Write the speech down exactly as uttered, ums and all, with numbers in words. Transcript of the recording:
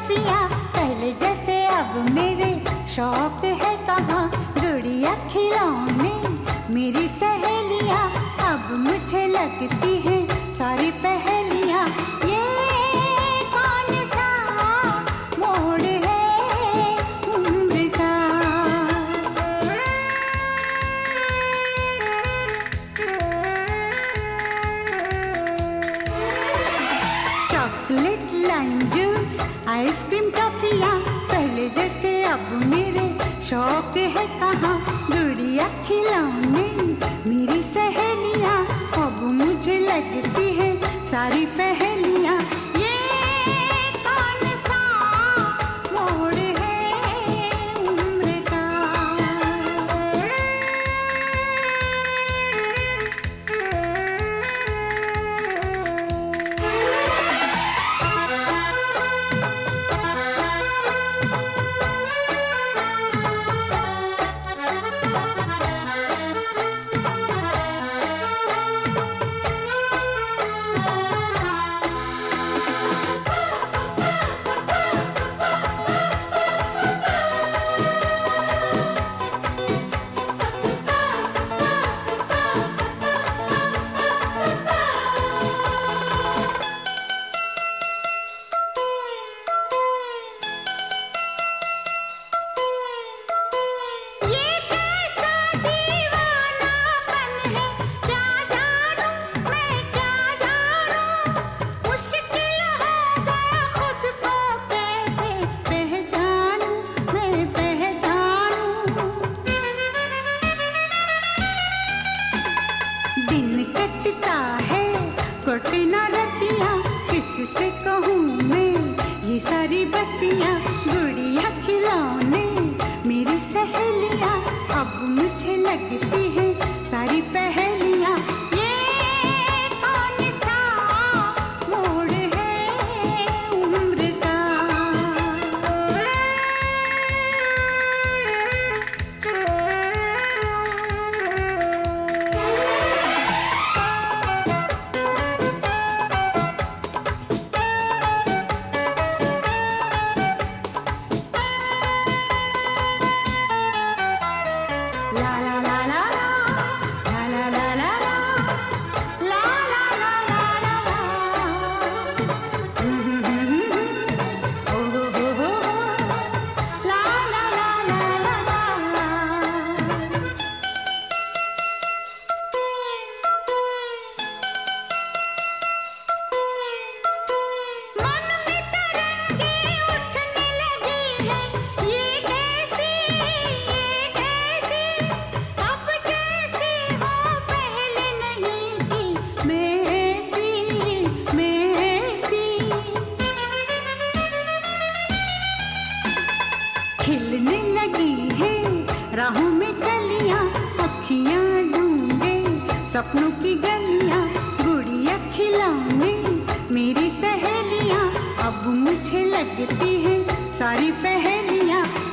टॉफियाँ, पहले जैसे अब मेरे शौक है कहाँ। गुड़िया खिलौने मेरी सहेलियाँ, अब मुझे लगती है सारी पहेलियाँ। ये कौन सा मोड़ है उम्र का। चॉकलेट, लाइम जूस, आइसक्रीम, टॉफियाँ, पहले जैसे अब मेरे शौक है कहाँ। गुड़िया खिलौने मेरी सहेलियाँ, अब मुझे लगती है सारी पहेलियाँ। ये कौन सा मोड़ है उम्र का। कटे ना रतियाँ, किससे कहूँ मैं ये सारी बत्तियाँ। गुड़िया खिलौने मेरी सहेलियाँ, अब मुझे लगती है सारी पहेलियाँ। ये कौन सा मोड़ है उम्र का। खिलने लगी है राहों में कलियां, अखियां ढूंढे सपनों की गलियां। गुड़िया खिलौने मेरी सहेलियां, अब मुझे लगती है सारी पहेलियां।